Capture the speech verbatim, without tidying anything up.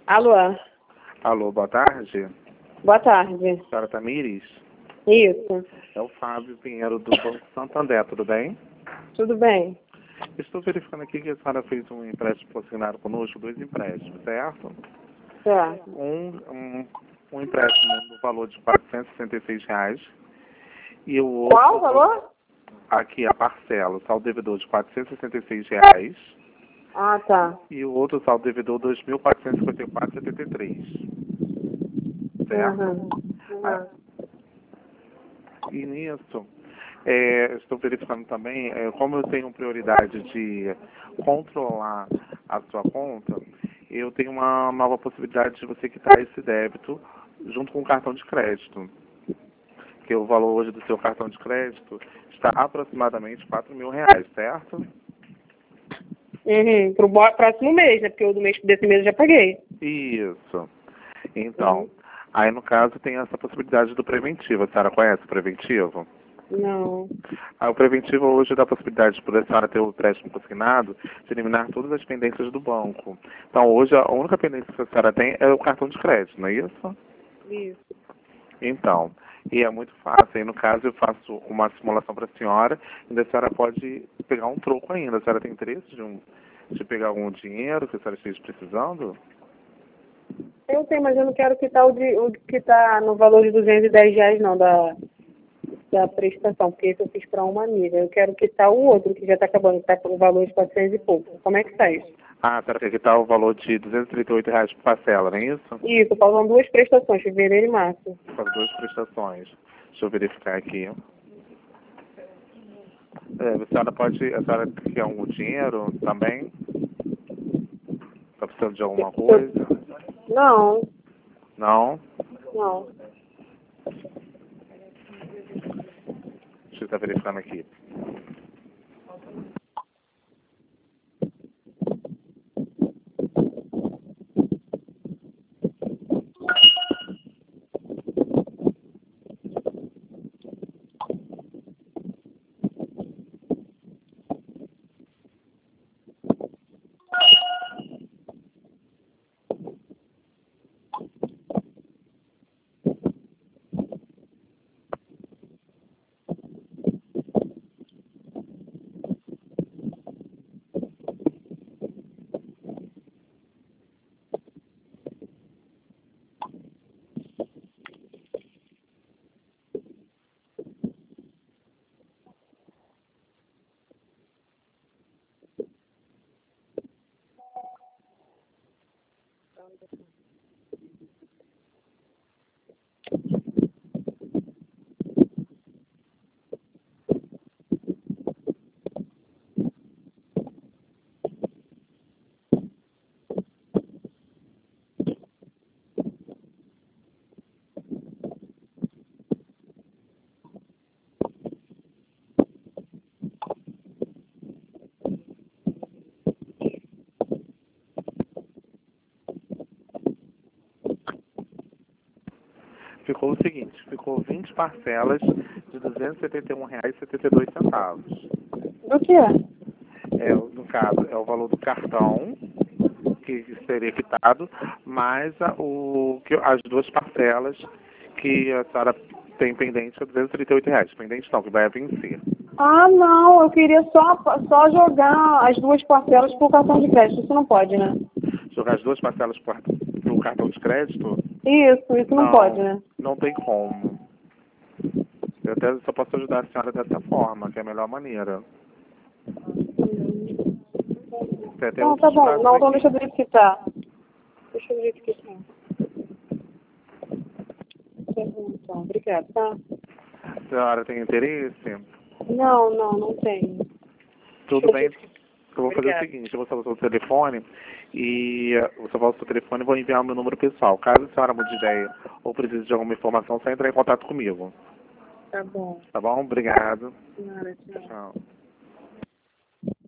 Alô? Alô, boa tarde. Boa tarde. Senhora Tamires? Isso. É o Fábio Pinheiro do Banco Santander, tudo bem? Tudo bem? Estou verificando aqui que a senhora fez um empréstimo consignado conosco, dois empréstimos, certo? Certo. Um, um, um empréstimo no valor de quatrocentos e sessenta e seis reais e o outro... Qual o valor? Aqui a parcela, o saldo devedor de quatrocentos e sessenta e seis reais Ah, tá. e o outro saldo devedor dois mil quatrocentos e cinquenta e quatro reais e setenta e três centavos. Certo? Uhum. Ah, Uhum. e nisso, é, estou verificando também, é, como eu tenho prioridade de controlar a sua conta, eu tenho uma nova possibilidade de você quitar esse débito junto com o cartão de crédito. Que o valor hoje do seu cartão de crédito está aproximadamente quatro mil reais, certo? Uhum. Pro bo- próximo mês, né? Porque o do mês desse mês eu já paguei. Isso. Então, Uhum. aí no caso tem essa possibilidade do preventivo. A senhora conhece o preventivo? Não. Ah, o preventivo hoje dá a possibilidade de a senhora ter o empréstimo consignado de eliminar todas as pendências do banco. Então hoje a única pendência que a senhora tem é o cartão de crédito, não é isso? Isso. Então, e é muito fácil. Aí no caso eu faço uma simulação para a senhora, ainda a senhora pode pegar um troco ainda. A senhora tem interesse de, um, de pegar algum dinheiro que a senhora esteja precisando? Eu tenho, mas eu não quero quitar o, de, o que tá no valor de duzentos e dez reais, não, da, da prestação, porque esse eu fiz para uma amiga. Eu quero quitar o outro, que já está acabando, que está com o valor de quatrocentos e pouco. Como é que tá isso? Ah, a senhora quer quitar o valor de duzentos e trinta e oito reais por parcela, não é isso? Isso, faltam duas prestações, fevereiro e março. Com as duas prestações. Deixa eu verificar aqui. É, a senhora pode, a senhora quer algum dinheiro também? Está precisando de alguma coisa? Não, Não? não. Deixa eu estar verificando aqui. Ficou o seguinte, ficou vinte parcelas de duzentos e setenta e um reais e setenta e dois centavos. Do que? É, no caso, é o valor do cartão que seria quitado, mais a, o, que, as duas parcelas que a senhora tem pendente é duzentos e trinta e oito reais. Pendente não, que vai vencer. Ah, não, eu queria só, só jogar as duas parcelas pro cartão de crédito. Isso não pode, né? Jogar as duas parcelas para o cartão de crédito? Isso, isso não, Não, pode, né? não tem como. Eu até só posso ajudar a senhora dessa forma, que é a melhor maneira. Tem até Não, tá outros bom. prazos Não, então aqui. deixa do jeito que tá. Deixa do jeito que tá. Tá bom, então. Obrigada, tá? A senhora tem interesse? Não, não, não tenho. Tudo bem. Eu vou fazer o Obrigada. seguinte, eu vou salvar o seu telefone e eh, vou salvar o seu telefone e vou enviar o meu número pessoal. Caso a senhora mude de ideia ou precise de alguma informação, só entrar em contato comigo. Tá bom. Tá bom? Obrigado. Senhora, tchau. Tchau.